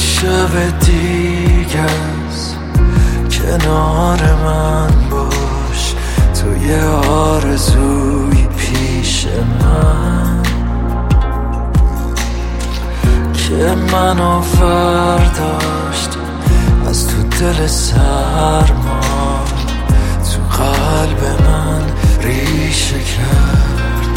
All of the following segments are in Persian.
شب دیگه است کنار من باش، تو یه آرزوی پیش من که منو ورداشت از تو دل سرما، تو قلب من ریشه کرد.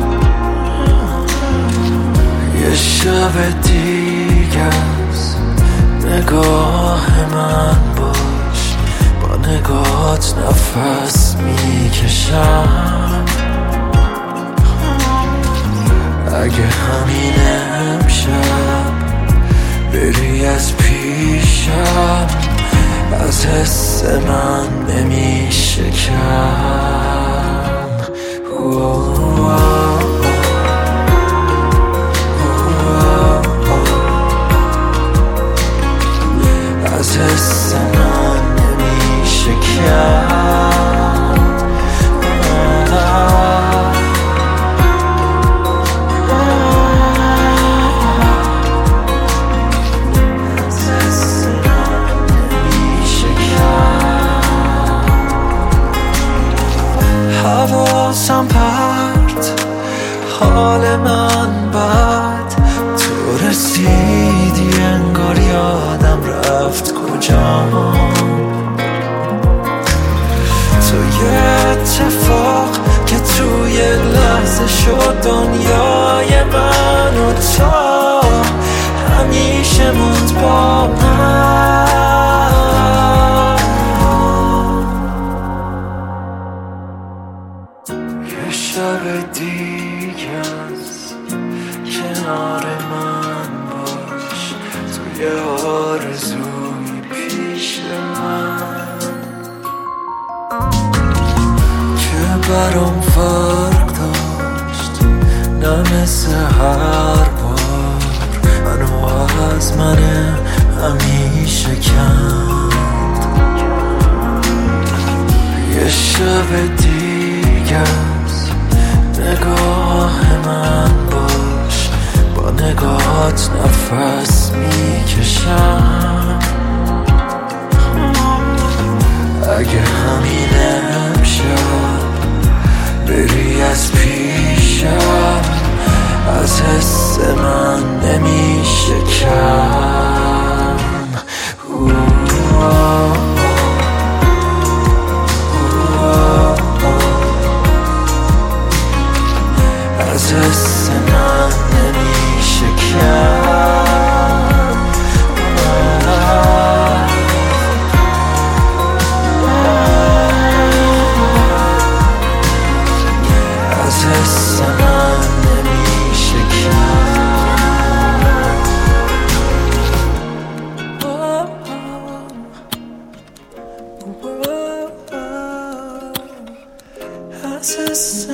یه شب دیگه است نگاه من باش، با نگاهت نفس میکشم. اگه همین امشب بری از پیشم، از حس من نمیشه کم. از حس من نمیشه کم. حواسم پرت، حال من بد، تو رسیدی انگار یادم رفت کجام. تو یه اتفاق که توی لحظه شد دنیای من، و تا همیشه موند با من. یه شب دیگه است کنار من باش، تو یه آرزوی پیش من که برام فرق داشت، نه مثل هر بار منو از من همیشه کند. یه شب دیگه است نگاه من باش، با نگاهت نفس میکشم. اگه همین امشب بری از پیشم، از حس من نمیشه کم. از حس من نمیشه کم. از حس من نمیشه کم. از حس